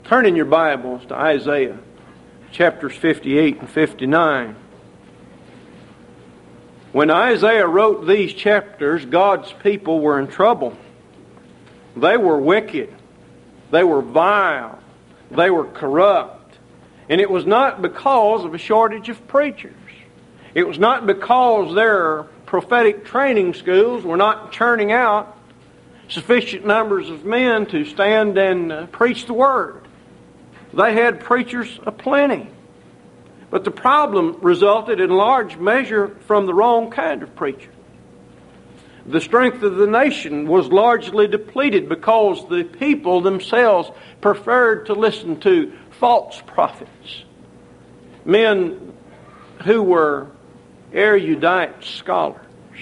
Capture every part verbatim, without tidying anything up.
Turn in your Bibles to Isaiah chapters fifty-eight and fifty-nine. When Isaiah wrote these chapters, God's people were in trouble. They were wicked. They were vile. They were corrupt. And it was not because of a shortage of preachers. It was not because their prophetic training schools were not churning out sufficient numbers of men to stand and uh, preach the Word. They had preachers aplenty. But the problem resulted in large measure from the wrong kind of preacher. The strength of the nation was largely depleted because the people themselves preferred to listen to false prophets. Men who were erudite scholars,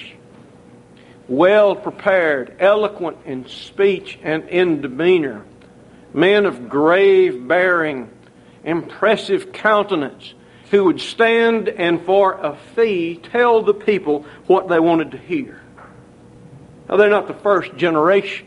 well prepared, eloquent in speech and in demeanor, men of grave bearing, impressive countenance, who would stand and for a fee tell the people what they wanted to hear. Now, they're not the first generation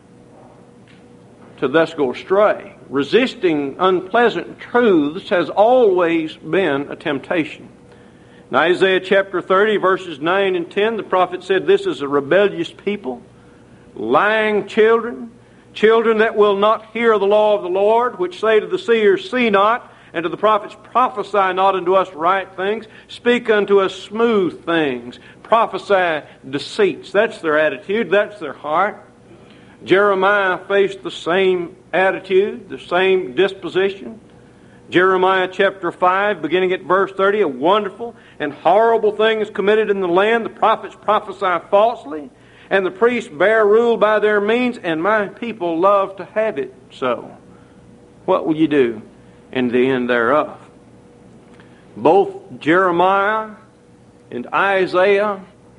to thus go astray. Resisting unpleasant truths has always been a temptation. In Isaiah chapter thirty, verses nine and ten, the prophet said, "This is a rebellious people, lying children, children that will not hear the law of the Lord, which say to the seers, see not, and to the prophets, prophesy not unto us right things, speak unto us smooth things, prophesy deceits." That's their attitude, that's their heart. Jeremiah faced the same attitude, the same disposition. Jeremiah chapter five, beginning at verse thirty, "A wonderful and horrible thing is committed in the land. The prophets prophesy falsely, and the priests bear rule by their means, and my people love to have it so. What will you do in the end thereof?" Both Jeremiah and Isaiah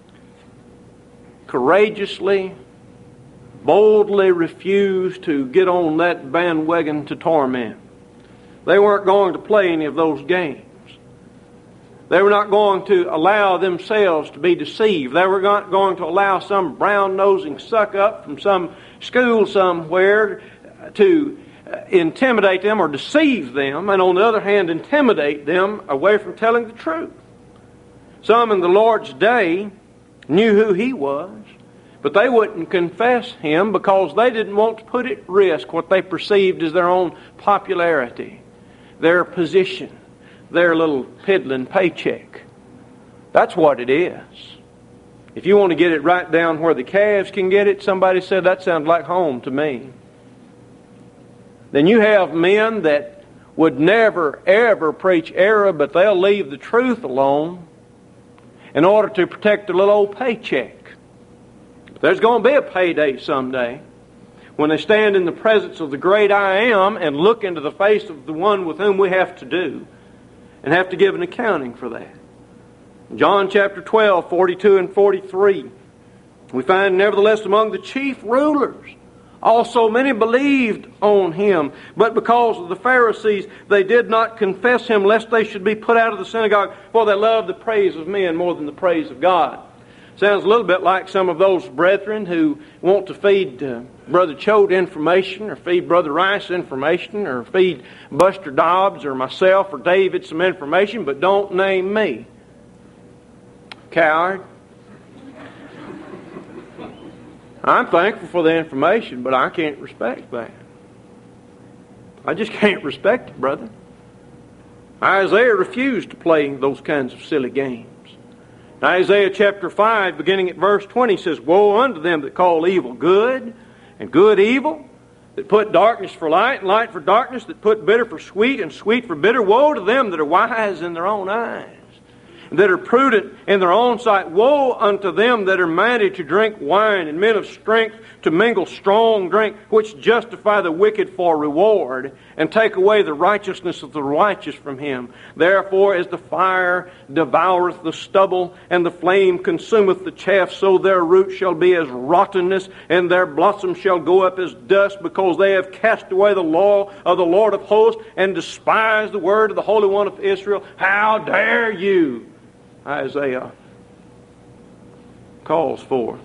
courageously, boldly refused to get on that bandwagon to torment. They weren't going to play any of those games. They were not going to allow themselves to be deceived. They were not going to allow some brown-nosing suck-up from some school somewhere to intimidate them or deceive them, and on the other hand, intimidate them away from telling the truth. Some in the Lord's day knew who He was, but they wouldn't confess Him because they didn't want to put at risk what they perceived as their own popularity, their position, their little piddling paycheck. That's what it is. If you want to get it right down where the calves can get it, somebody said, that sounds like home to me. Then you have men that would never, ever preach error, but they'll leave the truth alone in order to protect their little old paycheck. There's going to be a payday someday when they stand in the presence of the great I Am and look into the face of the one with whom we have to do and have to give an accounting for that. John chapter twelve, forty-two and forty-three, we find, "Nevertheless among the chief rulers also many believed on Him, but because of the Pharisees they did not confess Him, lest they should be put out of the synagogue, for they loved the praise of men more than the praise of God." Sounds a little bit like some of those brethren who want to feed uh, Brother Choate information, or feed Brother Rice information, or feed Buster Dobbs or myself or David some information, but don't name me. Coward. I'm thankful for the information, but I can't respect that. I just can't respect it, brother. Isaiah refused to play those kinds of silly games. Isaiah chapter five, beginning at verse twenty, says, "Woe unto them that call evil good, and good evil, that put darkness for light, and light for darkness, that put bitter for sweet, and sweet for bitter. Woe to them that are wise in their own eyes, that are prudent in their own sight. Woe unto them that are minded to drink wine, and men of strength to mingle strong drink, which justify the wicked for reward, and take away the righteousness of the righteous from him. Therefore as the fire devoureth the stubble, and the flame consumeth the chaff, so their root shall be as rottenness, and their blossom shall go up as dust, because they have cast away the law of the Lord of hosts, and despised the word of the Holy One of Israel. How dare you?" Isaiah calls forth.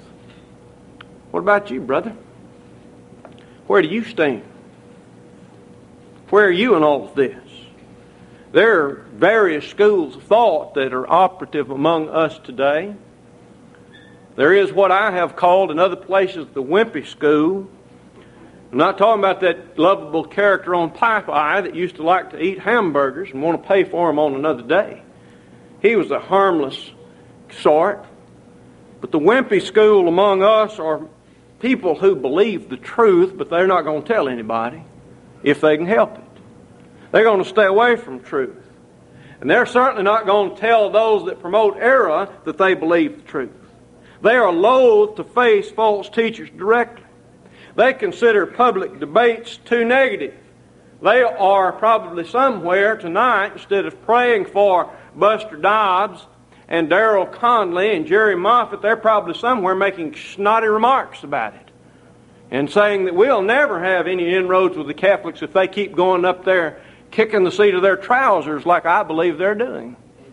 What about you, brother? Where do you stand? Where are you in all of this? There are various schools of thought that are operative among us today. There is what I have called in other places the wimpy school. I'm not talking about that lovable character on Popeye that used to like to eat hamburgers and want to pay for them on another day. He was a harmless sort. But the wimpy school among us are people who believe the truth, but they're not going to tell anybody if they can help it. They're going to stay away from truth. And they're certainly not going to tell those that promote error that they believe the truth. They are loath to face false teachers directly. They consider public debates too negative. They are probably somewhere tonight, instead of praying for Buster Dobbs and Darrell Conley and Jerry Moffitt, they're probably somewhere making snotty remarks about it and saying that we'll never have any inroads with the Catholics if they keep going up there kicking the seat of their trousers like I believe they're doing.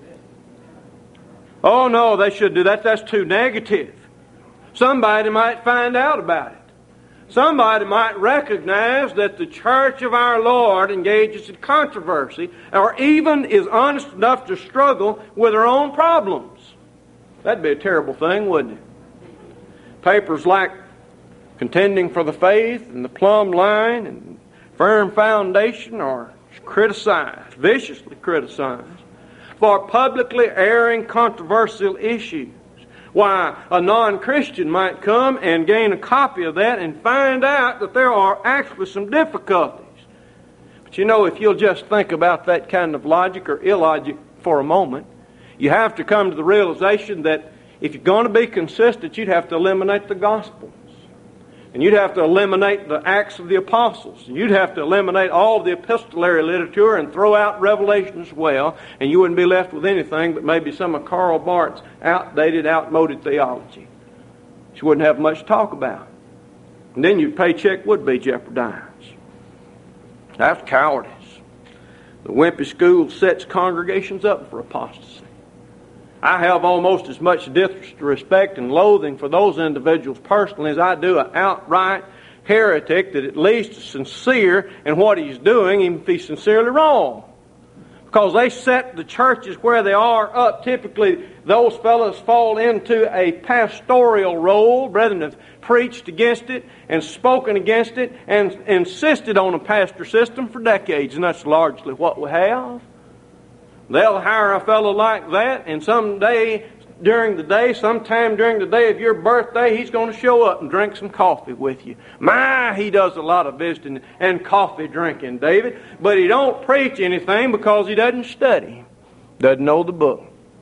Oh no, they should do that. That's too negative. Somebody might find out about it. Somebody might recognize that the Church of our Lord engages in controversy or even is honest enough to struggle with her own problems. That'd be a terrible thing, wouldn't it? Papers like Contending for the Faith and The Plumb Line and Firm Foundation are criticized, viciously criticized, for publicly airing controversial issues. Why, a non-Christian might come and gain a copy of that and find out that there are actually some difficulties. But you know, if you'll just think about that kind of logic or illogic for a moment, you have to come to the realization that if you're going to be consistent, you'd have to eliminate the Gospels. And you'd have to eliminate the Acts of the Apostles. And you'd have to eliminate all of the epistolary literature and throw out Revelation as well. And you wouldn't be left with anything but maybe some of Karl Barth's outdated, outmoded theology. You wouldn't have much to talk about. And then your paycheck would be jeopardized. That's cowardice. The wimpy school sets congregations up for apostasy. I have almost as much disrespect and loathing for those individuals personally as I do an outright heretic that at least is sincere in what he's doing, even if he's sincerely wrong. Because they set the churches where they are up. Typically, those fellows fall into a pastoral role. Brethren have preached against it and spoken against it and insisted on a pastor system for decades, and that's largely what we have. They'll hire a fellow like that, and someday during the day, sometime during the day of your birthday, he's going to show up and drink some coffee with you. My, he does a lot of visiting and coffee drinking, David. But he don't preach anything because he doesn't study, doesn't know the book.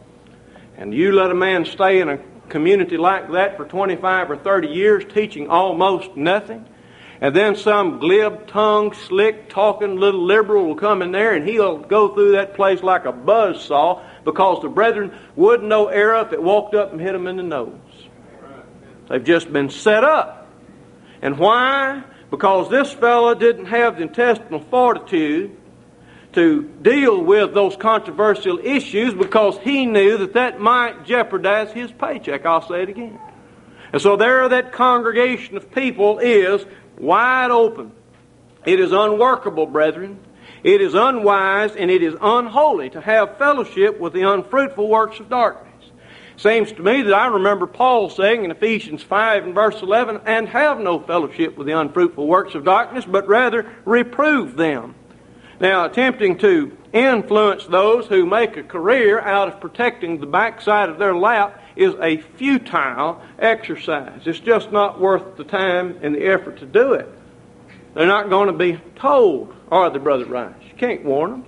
And you let a man stay in a community like that for twenty-five or thirty years teaching almost nothing, and then some glib-tongued, slick-talking little liberal will come in there and he'll go through that place like a buzzsaw because the brethren wouldn't know error if it walked up and hit them in the nose. They've just been set up. And why? Because this fella didn't have the intestinal fortitude to deal with those controversial issues because he knew that that might jeopardize his paycheck. I'll say it again. And so there that congregation of people is wide open. It is unworkable, brethren. It is unwise and it is unholy to have fellowship with the unfruitful works of darkness. Seems to me that I remember Paul saying in Ephesians five and verse eleven, and have no fellowship with the unfruitful works of darkness, but rather reprove them. Now, attempting to influence those who make a career out of protecting the backside of their lap is a futile exercise. It's just not worth the time and the effort to do it. They're not going to be told, are they, Brother Rice? You can't warn them.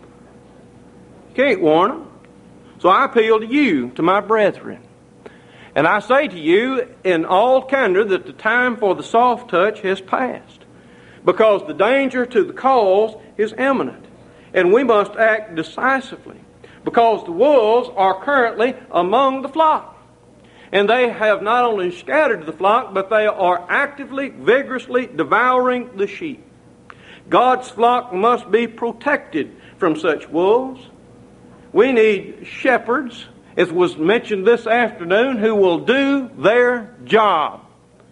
You can't warn them. So I appeal to you, to my brethren. And I say to you in all candor that the time for the soft touch has passed. Because the danger to the cause is imminent. And we must act decisively. Because the wolves are currently among the flock. And they have not only scattered the flock, but they are actively, vigorously devouring the sheep. God's flock must be protected from such wolves. We need shepherds, as was mentioned this afternoon, who will do their job.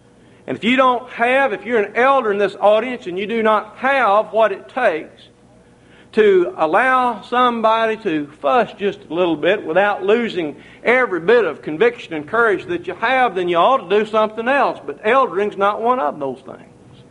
And if you don't have, if you're an elder in this audience and you do not have what it takes to allow somebody to fuss just a little bit without losing every bit of conviction and courage that you have, then you ought to do something else. But eldering's not one of those things.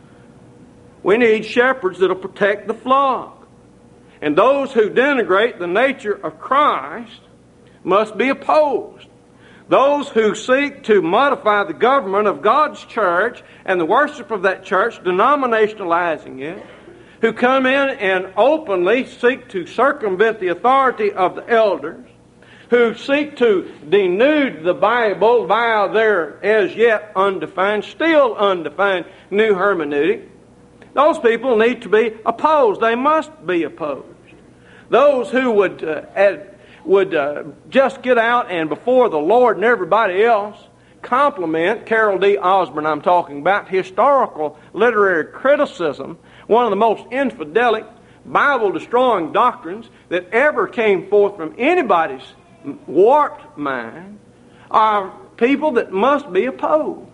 We need shepherds that will protect the flock. And those who denigrate the nature of Christ must be opposed. Those who seek to modify the government of God's church and the worship of that church, denominationalizing it, who come in and openly seek to circumvent the authority of the elders, who seek to denude the Bible via their as yet undefined, still undefined new hermeneutic, those people need to be opposed. They must be opposed. Those who would uh, add, would uh, just get out and before the Lord and everybody else compliment Carol D. Osborne, I'm talking about, historical literary criticism, one of the most infidelic, Bible-destroying doctrines that ever came forth from anybody's warped mind, are people that must be opposed.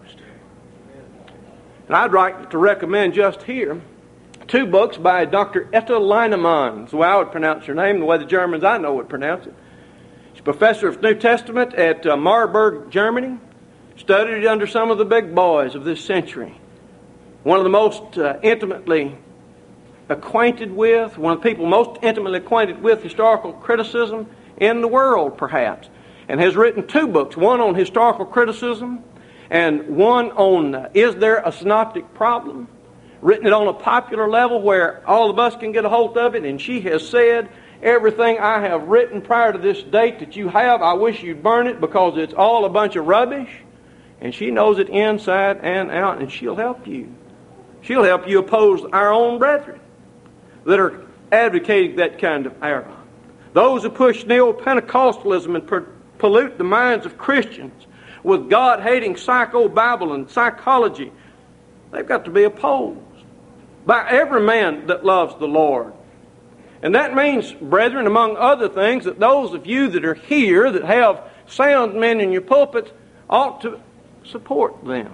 And I'd like to recommend just here two books by Doctor Etta Lineman. That's the way I would pronounce her name, the way the Germans I know would pronounce it. She's a professor of New Testament at uh, Marburg, Germany. Studied under some of the big boys of this century. One of the most uh, intimately acquainted with, one of the people most intimately acquainted with historical criticism in the world, perhaps. And has written two books, one on historical criticism and one on uh, Is There a Synoptic Problem? Written it on a popular level where all of us can get a hold of it. And she has said, everything I have written prior to this date that you have, I wish you'd burn it because it's all a bunch of rubbish. And she knows it inside and out, and she'll help you. She'll help you oppose our own brethren that are advocating that kind of error. Those who push neo-Pentecostalism and per- pollute the minds of Christians with God-hating psycho-Babylon psychology, they've got to be opposed by every man that loves the Lord. And that means, brethren, among other things, that those of you that are here that have sound men in your pulpits ought to support them.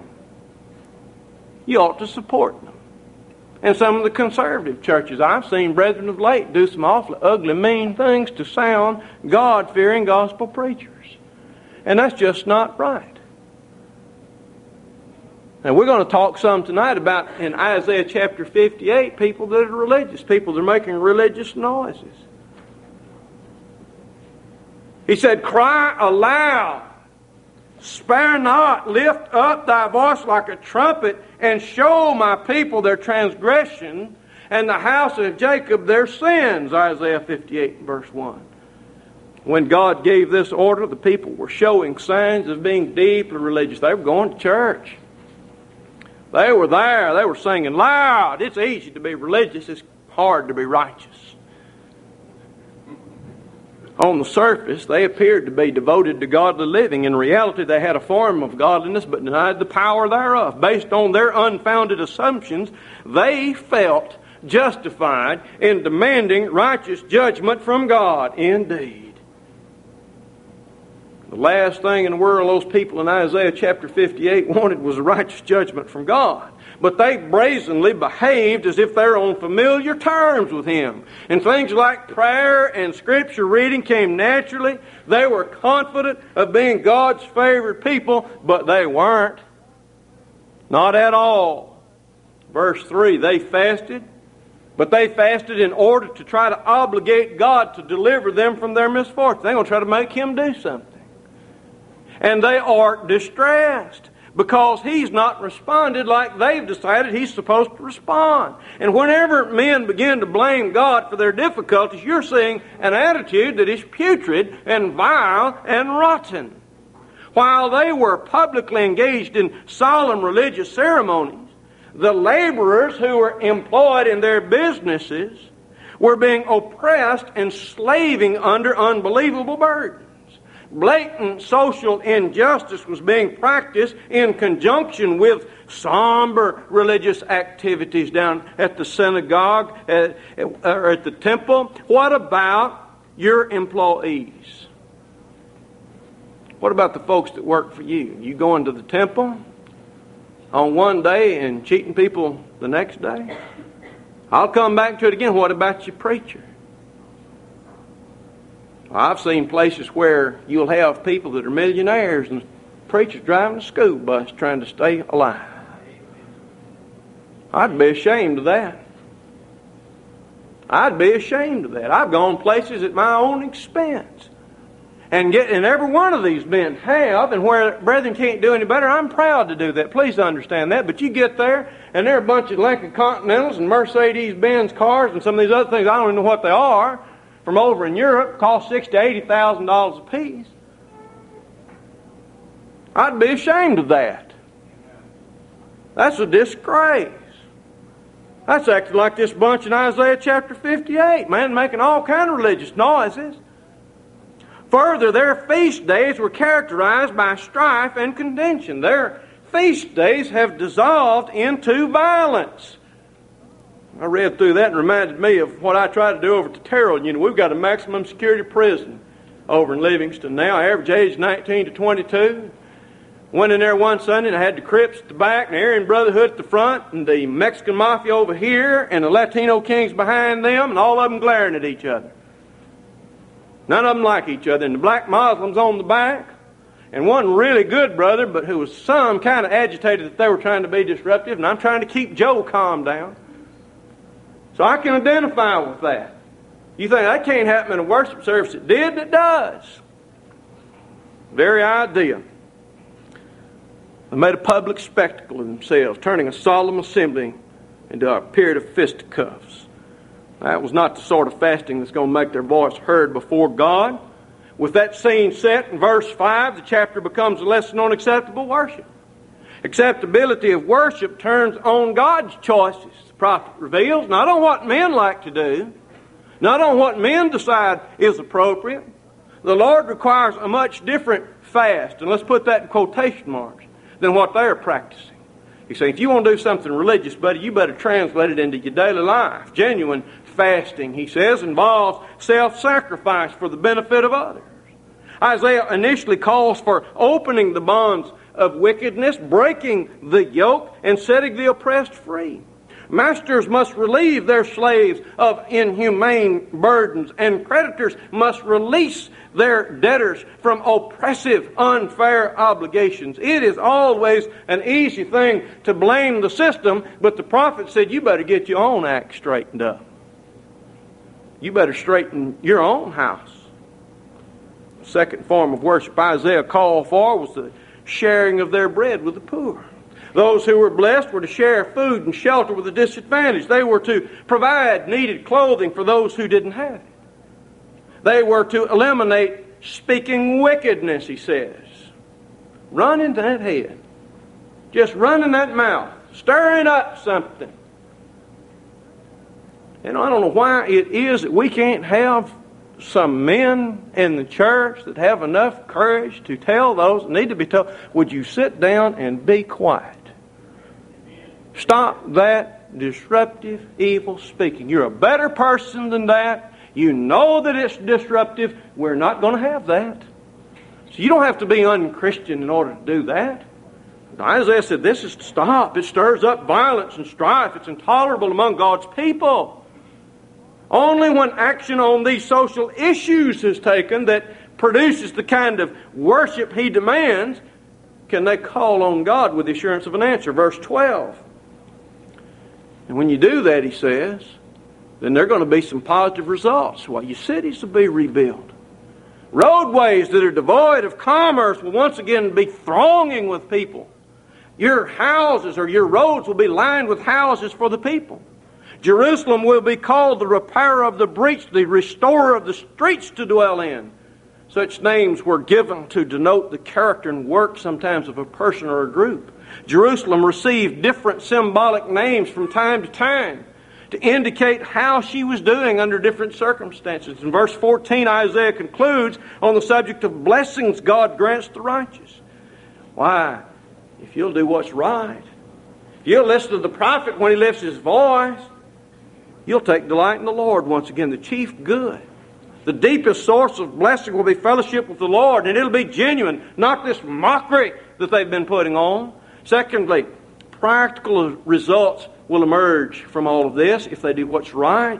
You ought to support them. And some of the conservative churches, I've seen brethren of late do some awfully ugly, mean things to sound God-fearing gospel preachers. And that's just not right. And we're going to talk some tonight about, in Isaiah chapter fifty-eight, people that are religious, people that are making religious noises. He said, cry aloud. Spare not, lift up thy voice like a trumpet, and show my people their transgression, and the house of Jacob their sins. Isaiah fifty-eight, verse one. When God gave this order, the people were showing signs of being deeply religious. They were going to church. They were there. They were singing loud. It's easy to be religious. It's hard to be righteous. On the surface, they appeared to be devoted to godly living. In reality, they had a form of godliness but denied the power thereof. Based on their unfounded assumptions, they felt justified in demanding righteous judgment from God. Indeed. The last thing in the world those people in Isaiah chapter fifty-eight wanted was a righteous judgment from God. But they brazenly behaved as if they're on familiar terms with Him. And things like prayer and Scripture reading came naturally. They were confident of being God's favored people, but they weren't. Not at all. Verse three, they fasted, but they fasted in order to try to obligate God to deliver them from their misfortune. They're going to try to make Him do something. And they are distressed because He's not responded like they've decided He's supposed to respond. And whenever men begin to blame God for their difficulties, you're seeing an attitude that is putrid and vile and rotten. While they were publicly engaged in solemn religious ceremonies, the laborers who were employed in their businesses were being oppressed and slaving under unbelievable burdens. Blatant social injustice was being practiced in conjunction with somber religious activities down at the synagogue at, or at the temple. What about your employees? What about the folks that work for you? You going to the temple on one day and cheating people the next day? I'll come back to it again. What about your preacher? I've seen places where you'll have people that are millionaires and preachers driving a school bus trying to stay alive. I'd be ashamed of that. I'd be ashamed of that. I've gone places at my own expense. And get and every one of these men have, and where brethren can't do any better, I'm proud to do that. Please understand that. But you get there, and there are a bunch of Lincoln Continentals and Mercedes-Benz cars and some of these other things, I don't even know what they are, from over in Europe, cost sixty thousand to eighty thousand dollars a piece. I'd be ashamed of that. That's a disgrace. That's acting like this bunch in Isaiah chapter fifty-eight, man, making all kind of religious noises. Further, their feast days were characterized by strife and contention. Their feast days have dissolved into violence. I read through that and reminded me of what I try to do over at the Terrell Unit. We've got a maximum security prison over in Livingston now. Average age nineteen to twenty-two. Went in there one Sunday and I had the Crips at the back and the Aryan Brotherhood at the front and the Mexican Mafia over here and the Latino Kings behind them, and all of them glaring at each other. None of them like each other. And the black Muslims on the back. And one really good brother, but who was some kind of agitated that they were trying to be disruptive. And I'm trying to keep Joe calm down. So I can identify with that. You think that can't happen in a worship service? It did and it does. Very idea. They made a public spectacle of themselves, turning a solemn assembly into a period of fisticuffs. That was not the sort of fasting that's going to make their voice heard before God. With that scene set in verse five, the chapter becomes a lesson on acceptable worship. Acceptability of worship turns on God's choices, the prophet reveals, not on what men like to do, not on what men decide is appropriate. The Lord requires a much different fast, and let's put that in quotation marks, than what they're practicing. You say, if you want to do something religious, buddy, you better translate it into your daily life. Genuine fasting, he says, involves self-sacrifice for the benefit of others. Isaiah initially calls for opening the bonds of wickedness, breaking the yoke, and setting the oppressed free. Masters must relieve their slaves of inhumane burdens, and creditors must release their debtors from oppressive, unfair obligations. It is always an easy thing to blame the system, but the prophet said, you better get your own act straightened up. You better straighten your own house. The second form of worship Isaiah called for was the sharing of their bread with the poor. Those who were blessed were to share food and shelter with the disadvantaged. They were to provide needed clothing for those who didn't have it. They were to eliminate speaking wickedness, he says. Run into that head. Just run in that mouth. Stirring up something. And I don't know why it is that we can't have some men in the church that have enough courage to tell those that need to be told, would you sit down and be quiet? Stop that disruptive, evil speaking. You're a better person than that. You know that it's disruptive. We're not going to have that. So you don't have to be unchristian in order to do that. Isaiah said this is to stop. It stirs up violence and strife. It's intolerable among God's people. Only when action on these social issues is taken that produces the kind of worship he demands can they call on God with the assurance of an answer. Verse twelve. And when you do that, he says, then there are going to be some positive results. Well, your cities will be rebuilt. Roadways that are devoid of commerce will once again be thronging with people. Your houses or your roads will be lined with houses for the people. Jerusalem will be called the repairer of the breach, the restorer of the streets to dwell in. Such names were given to denote the character and work sometimes of a person or a group. Jerusalem received different symbolic names from time to time to indicate how she was doing under different circumstances. In verse fourteen, Isaiah concludes on the subject of blessings God grants the righteous. Why? If you'll do what's right, if you'll listen to the prophet when he lifts his voice, you'll take delight in the Lord. Once again, the chief good. The deepest source of blessing will be fellowship with the Lord, and it'll be genuine, not this mockery that they've been putting on. Secondly, practical results will emerge from all of this if they do what's right.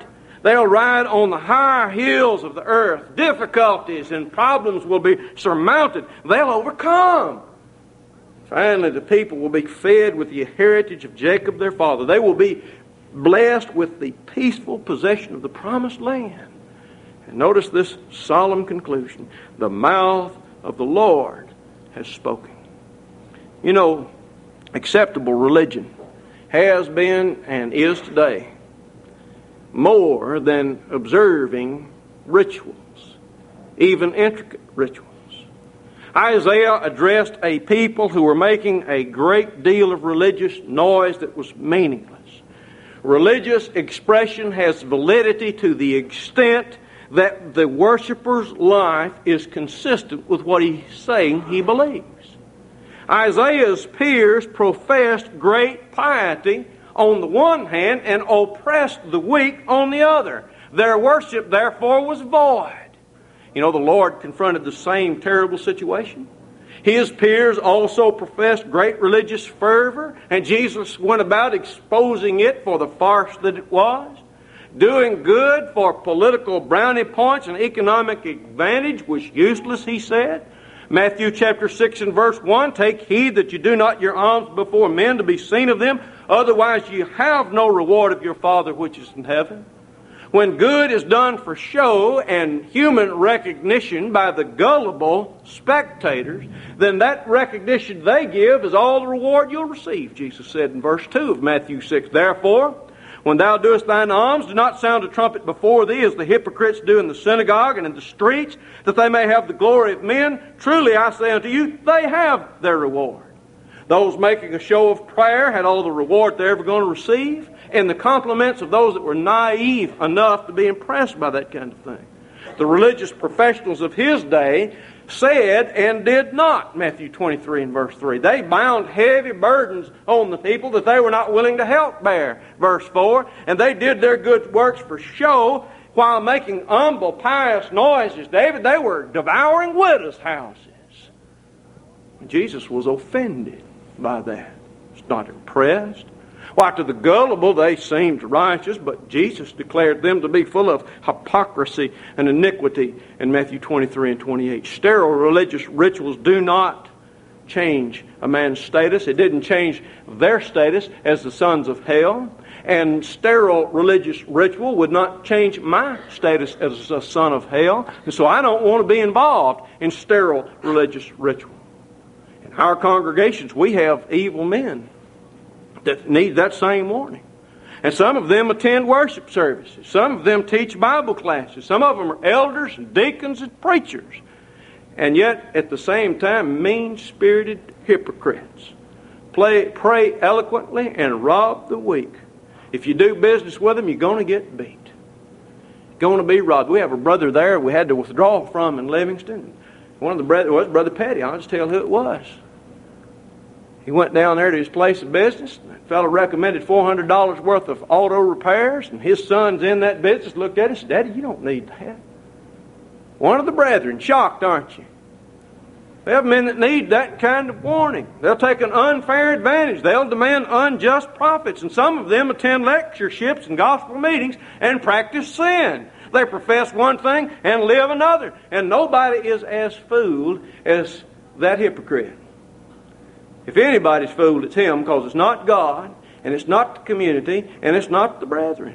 They'll ride on the higher hills of the earth. Difficulties and problems will be surmounted. They'll overcome. Finally, the people will be fed with the heritage of Jacob their father. They will be blessed with the peaceful possession of the promised land. And notice this solemn conclusion. The mouth of the Lord has spoken. You know, acceptable religion has been and is today more than observing rituals, even intricate rituals. Isaiah addressed a people who were making a great deal of religious noise that was meaningless. Religious expression has validity to the extent that the worshiper's life is consistent with what he's saying he believes. Isaiah's peers professed great piety on the one hand and oppressed the weak on the other. Their worship, therefore, was void. You know, the Lord confronted the same terrible situation. His peers also professed great religious fervor, and Jesus went about exposing it for the farce that it was. Doing good for political brownie points and economic advantage was useless, he said. Matthew chapter six and verse one, take heed that you do not your alms before men to be seen of them, otherwise you have no reward of your Father which is in heaven. When good is done for show and human recognition by the gullible spectators, then that recognition they give is all the reward you'll receive, Jesus said in verse two of Matthew six. Therefore, when thou doest thine alms, do not sound a trumpet before thee, as the hypocrites do in the synagogue and in the streets, that they may have the glory of men. Truly I say unto you, they have their reward. Those making a show of prayer had all the reward they're ever going to receive, and the compliments of those that were naive enough to be impressed by that kind of thing. The religious professionals of his day said and did not, Matthew twenty-three and verse three. They bound heavy burdens on the people that they were not willing to help bear, verse four. And they did their good works for show while making humble, pious noises. David, they were devouring widows' houses. Jesus was offended by that. He's not impressed. Why, to the gullible they seemed righteous, but Jesus declared them to be full of hypocrisy and iniquity in Matthew twenty-three and twenty-eight. Sterile religious rituals do not change a man's status. It didn't change their status as the sons of hell. And sterile religious ritual would not change my status as a son of hell. And so I don't want to be involved in sterile religious ritual. In our congregations, we have evil men that need that same warning. And some of them attend worship services. Some of them teach Bible classes. Some of them are elders and deacons and preachers. And yet, at the same time, mean-spirited hypocrites play, pray eloquently and rob the weak. If you do business with them, you're going to get beat. You're going to be robbed. We have a brother there we had to withdraw from in Livingston. One of the brothers was Brother Petty. I'll just tell who it was. He went down there to his place of business. The fellow recommended four hundred dollars worth of auto repairs, and his son's in that business. Looked at him and said, Daddy, you don't need that. One of the brethren, shocked, aren't you? They have men that need that kind of warning. They'll take an unfair advantage. They'll demand unjust profits. And some of them attend lectureships and gospel meetings and practice sin. They profess one thing and live another. And nobody is as fooled as that hypocrite. If anybody's fooled, it's him, because it's not God, and it's not the community, and it's not the brethren.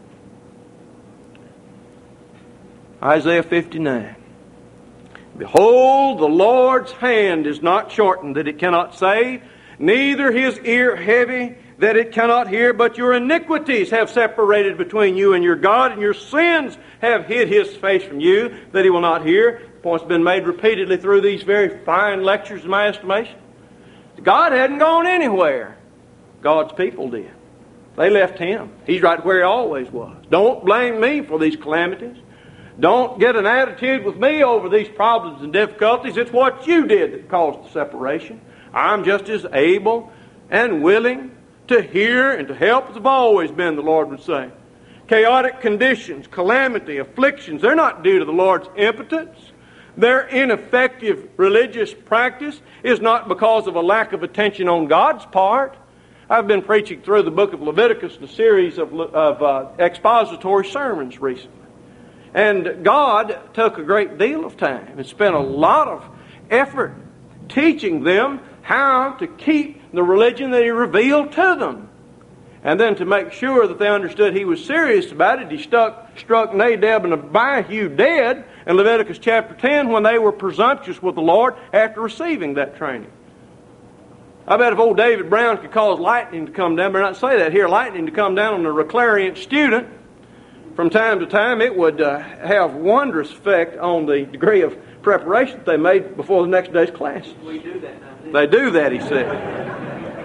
Isaiah fifty-nine. Behold, the Lord's hand is not shortened that it cannot save, neither his ear heavy that it cannot hear, but your iniquities have separated between you and your God, and your sins have hid his face from you, that he will not hear. The point's been made repeatedly through these very fine lectures, in my estimation. God hadn't gone anywhere. God's people did. They left him. He's right where he always was. Don't blame me for these calamities. Don't get an attitude with me over these problems and difficulties. It's what you did that caused the separation. I'm just as able and willing to hear and to help as I've always been, the Lord would say. Chaotic conditions, calamity, afflictions, they're not due to the Lord's impotence. Their ineffective religious practice is not because of a lack of attention on God's part. I've been preaching through the book of Leviticus in a series of, of uh, expository sermons recently. And God took a great deal of time and spent a lot of effort teaching them how to keep the religion that He revealed to them. And then to make sure that they understood He was serious about it, He stuck, struck Nadab and Abihu dead in Leviticus chapter ten when they were presumptuous with the Lord after receiving that training. I bet if old David Brown could cause lightning to come down, but not say that here, lightning to come down on a reclariant student from time to time, it would uh, have wondrous effect on the degree of preparation that they made before the next day's class. We do that now. They do that, he said.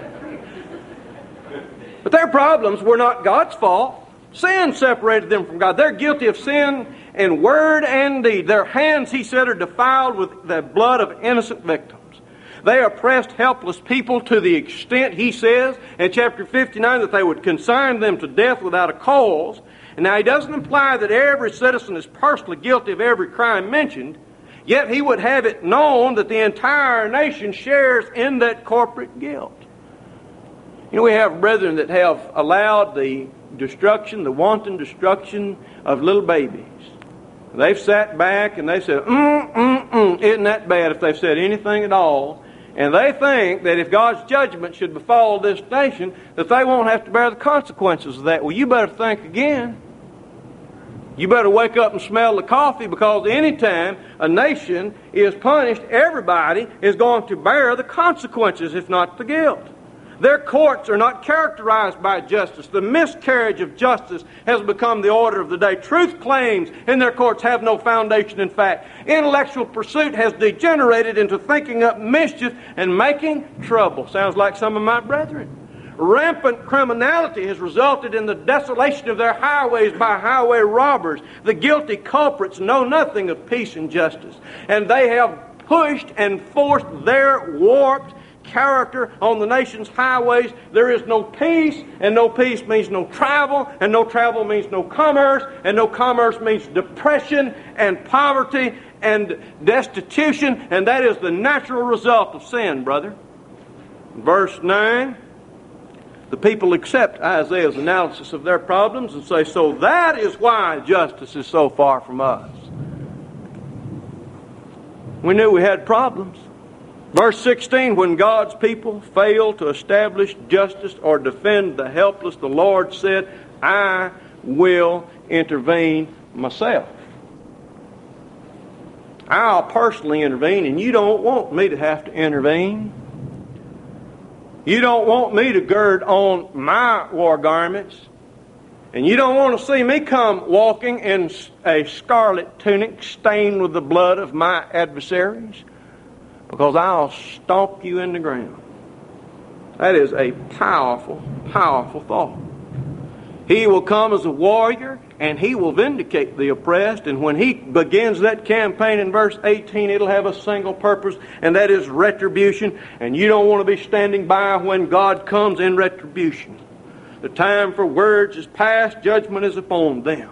But their problems were not God's fault. Sin separated them from God. They're guilty of sin in word and deed. Their hands, he said, are defiled with the blood of innocent victims. They oppressed helpless people to the extent, he says, in chapter fifty-nine, that they would consign them to death without a cause. And now he doesn't imply that every citizen is personally guilty of every crime mentioned, yet he would have it known that the entire nation shares in that corporate guilt. You know, we have brethren that have allowed the destruction, the wanton destruction of little babies. They've sat back and they said, mm, mm, mm, isn't that bad if they've said anything at all? And they think that if God's judgment should befall this nation, that they won't have to bear the consequences of that. Well, you better think again. You better wake up and smell the coffee, because anytime a nation is punished, everybody is going to bear the consequences, if not the guilt. Their courts are not characterized by justice. The miscarriage of justice has become the order of the day. Truth claims in their courts have no foundation in fact. Intellectual pursuit has degenerated into thinking up mischief and making trouble. Sounds like some of my brethren. Rampant criminality has resulted in the desolation of their highways by highway robbers. The guilty culprits know nothing of peace and justice. And they have pushed and forced their warped character on the nation's highways. There is no peace, and no peace means no travel, and no travel means no commerce, and no commerce means depression and poverty and destitution, and that is the natural result of sin, brother. Verse nine, the people accept Isaiah's analysis of their problems and say, so that is why justice is so far from us. We knew we had problems. Verse sixteen, when God's people fail to establish justice or defend the helpless, the Lord said, I will intervene myself. I'll personally intervene, and you don't want me to have to intervene. You don't want me to gird on my war garments, and you don't want to see me come walking in a scarlet tunic stained with the blood of my adversaries, because I'll stomp you in the ground. That is a powerful, powerful thought. He will come as a warrior, and He will vindicate the oppressed. And when He begins that campaign in verse eighteen, it'll have a single purpose, and that is retribution. And you don't want to be standing by when God comes in retribution. The time for words is past, judgment is upon them.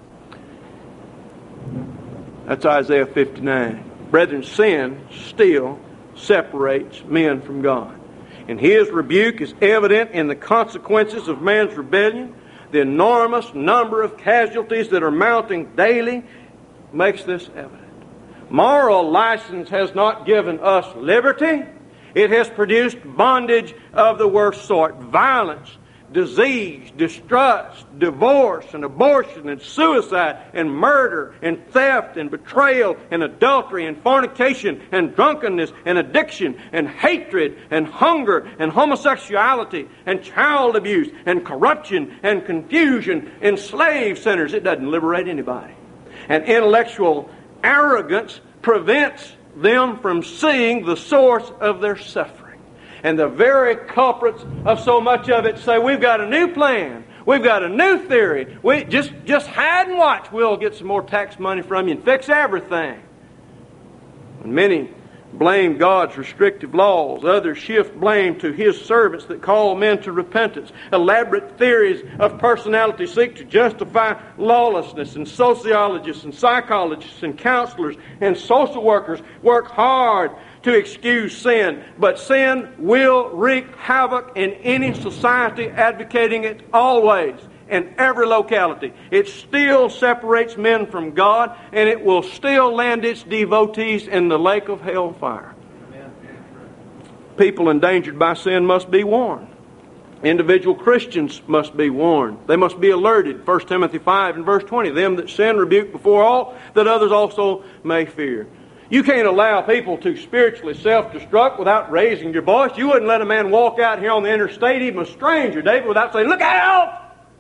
That's Isaiah fifty-nine. Brethren, sin still separates men from God. And His rebuke is evident in the consequences of man's rebellion. The enormous number of casualties that are mounting daily makes this evident. Moral license has not given us liberty. It has produced bondage of the worst sort. Violence, disease, distrust, divorce, and abortion, and suicide, and murder, and theft, and betrayal, and adultery, and fornication, and drunkenness, and addiction, and hatred, and hunger, and homosexuality, and child abuse, and corruption, and confusion, and slave centers. It doesn't liberate anybody. And intellectual arrogance prevents them from seeing the source of their suffering. And the very culprits of so much of it say, we've got a new plan. We've got a new theory. We just, just hide and watch. We'll get some more tax money from you and fix everything. And many blame God's restrictive laws. Others shift blame to His servants that call men to repentance. Elaborate theories of personality seek to justify lawlessness, and sociologists and psychologists and counselors and social workers work hard to excuse sin. But sin will wreak havoc in any society advocating it always. In every locality. It still separates men from God, and it will still land its devotees in the lake of hellfire. Amen. People endangered by sin must be warned. Individual Christians must be warned. They must be alerted. First Timothy five and verse twenty. Them that sin rebuke before all, that others also may fear. You can't allow people to spiritually self-destruct without raising your voice. You wouldn't let a man walk out here on the interstate, even a stranger, David, without saying, "Look out!"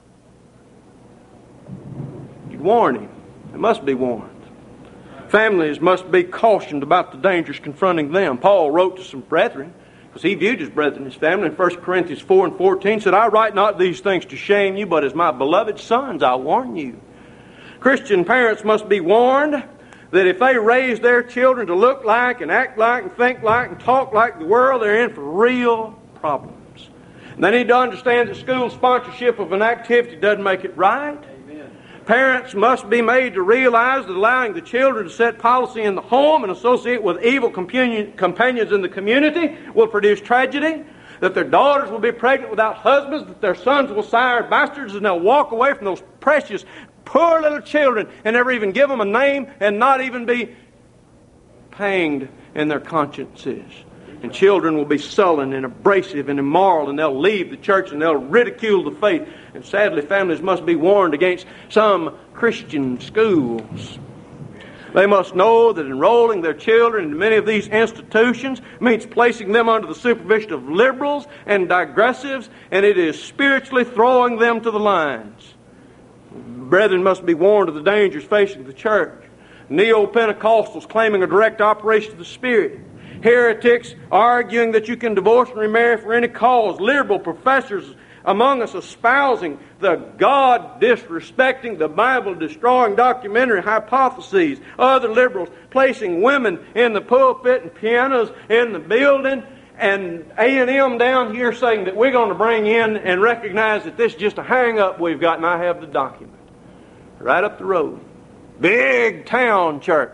Warn him. They must be warned. Families must be cautioned about the dangers confronting them. Paul wrote to some brethren, because he viewed his brethren, his family, in First Corinthians four and fourteen, said, "I write not these things to shame you, but as my beloved sons I warn you." Christian parents must be warned that if they raise their children to look like and act like and think like and talk like the world, they're in for real problems. And they need to understand that school sponsorship of an activity doesn't make it right. Parents must be made to realize that allowing the children to set policy in the home and associate with evil companions in the community will produce tragedy, that their daughters will be pregnant without husbands, that their sons will sire bastards, and they'll walk away from those precious, poor little children and never even give them a name and not even be panged in their consciences. And children will be sullen and abrasive and immoral, and they'll leave the church and they'll ridicule the faith. And sadly, families must be warned against some Christian schools. They must know that enrolling their children in many of these institutions means placing them under the supervision of liberals and digressives, and it is spiritually throwing them to the lions. Brethren must be warned of the dangers facing the church. Neo-Pentecostals claiming a direct operation of the Spirit. Heretics arguing that you can divorce and remarry for any cause. Liberal professors among us espousing the God-disrespecting, the Bible-destroying documentary hypotheses. Other liberals placing women in the pulpit and pianos in the building. And A and M down here saying that we're going to bring in and recognize that this is just a hang-up we've got, and I have the document. Right up the road. Big town church.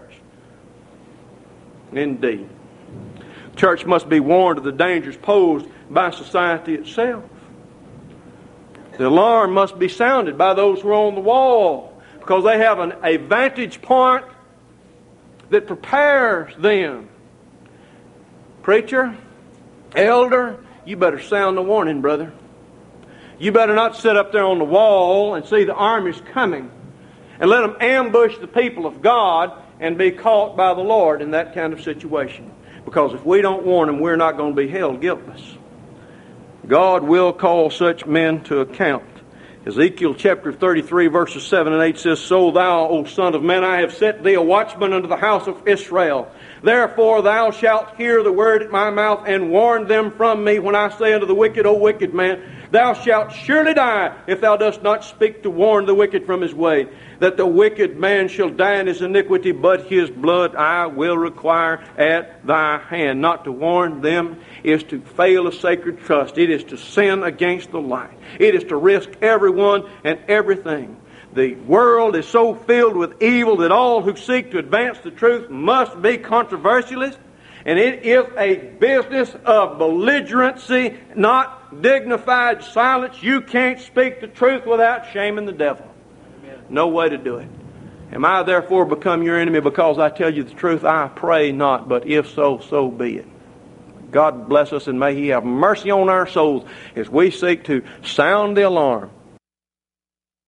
Indeed. Church must be warned of the dangers posed by society itself. The alarm must be sounded by those who are on the wall, because they have an, a vantage point that prepares them. Preacher, elder, you better sound the warning, brother. You better not sit up there on the wall and see the armies coming and let them ambush the people of God and be caught by the Lord in that kind of situation. Because if we don't warn them, we're not going to be held guiltless. God will call such men to account. Ezekiel chapter thirty-three verses seven and eight says, "So thou, O son of man, I have set thee a watchman unto the house of Israel. Therefore thou shalt hear the word at my mouth, and warn them from me when I say unto the wicked, O wicked man, thou shalt surely die, if thou dost not speak to warn the wicked from his way. That the wicked man shall die in his iniquity, but his blood I will require at thy hand." Not to warn them is to fail a sacred trust. It is to sin against the light. It is to risk everyone and everything. The world is so filled with evil that all who seek to advance the truth must be controversialists. And it is a business of belligerency, not dignified silence. You can't speak the truth without shaming the devil. Amen. No way to do it. Am I therefore become your enemy because I tell you the truth? I pray not, but if so, so be it. God bless us, and may He have mercy on our souls as we seek to sound the alarm